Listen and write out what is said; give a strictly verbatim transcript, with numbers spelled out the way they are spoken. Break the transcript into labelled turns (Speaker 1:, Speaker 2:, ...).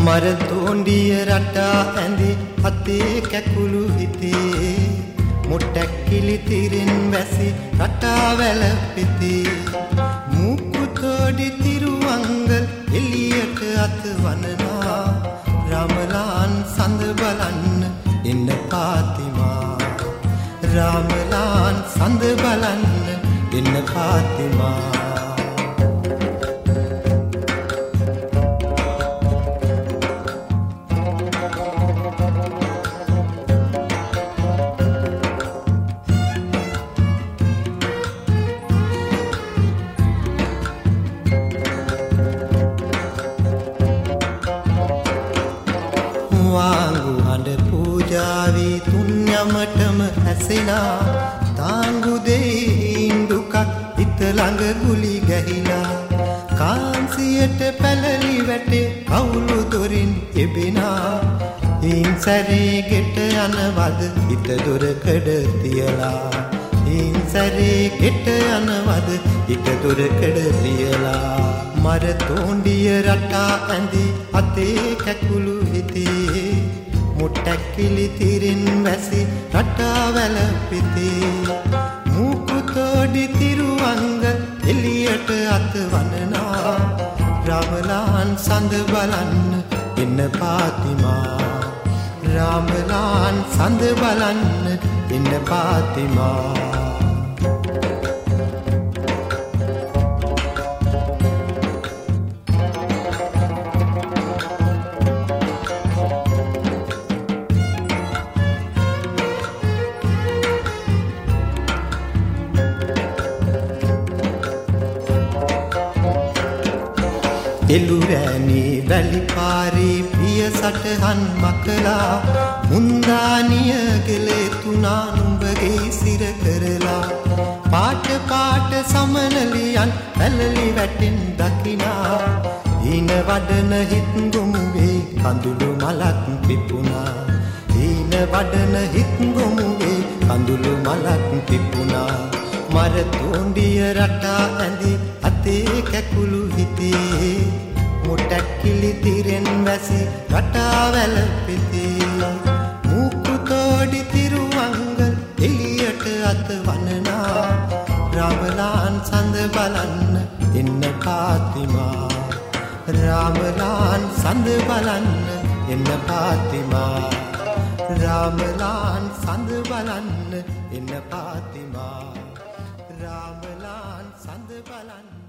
Speaker 1: මර තෝණ්ඩිය රටා ඇඳි අතේ කැකුළු හිතේ මුට්ටක් කිලි තිරින් වැසි රටා වැළපෙතේ මුක්කු තෝඩි තිරුවංගල් එළියට අත වනනා රාමලාන් සඳ බලන්න එන්න පාතිමා රාමලාන් සඳ බලන්න එන්න පාතිමා वांगु हंड पूजावी तुन्यमटम हसेना तांगु दे इंदुक इत ළඟ ගුලි ගැහිලා කාන්සියට පැලලි වැටේ කවුළු දොරින් එබිනා හින් සැරේ ගෙට යනවද හිත දොරකඩ තියලා හින් සැරේ ගෙට යනවද හිත දොරකඩ තියලා මර තෝණ්ඩිය රටා ඇඳි අතේ කැකුළු හිතේ මුට්ටක් කිලි තිරින් වැසි රටා වැළපෙතේ මුකු තෝඩි තිරුවංග එළියට අත වනනා රාමලාන් සඳ බලන්න එන්න පාතිමා රාමලාන් සඳ බලන්න එන්න පාතිමා එළුරැණි වැලිපාරේ පිය සටහන් මකලා මුන්දානිය ගෙලේ තුනා නුඹගේ සිර කරලා පාට පාට සමනලියන් පැලලි වැටෙන් දකිනා ඊන වඩන හිත් ගොමුවේ කඳුළු මලක් පිපුණා ඊන වඩන හිත් ගොමුවේ කඳුළු මලක් පිපුණා මර තෝණ්ඩිය රටා ඇඳි අතේ කැකුළු හිතේ මුට්ටක් කිලි තිරෙන් වැසි රටා වැළපෙතේ මුක්කු තෝඩි තිරුවංගල් එළියට අත වනනා රාමලාන් සඳ බලන්න එන්න පාතිමා රාමලාන් සඳ බලන්න එන්න පාතිමා රාමලාන් සඳ බලන්න එන්න පාතිමා රාමලාන් සඳ බලන්න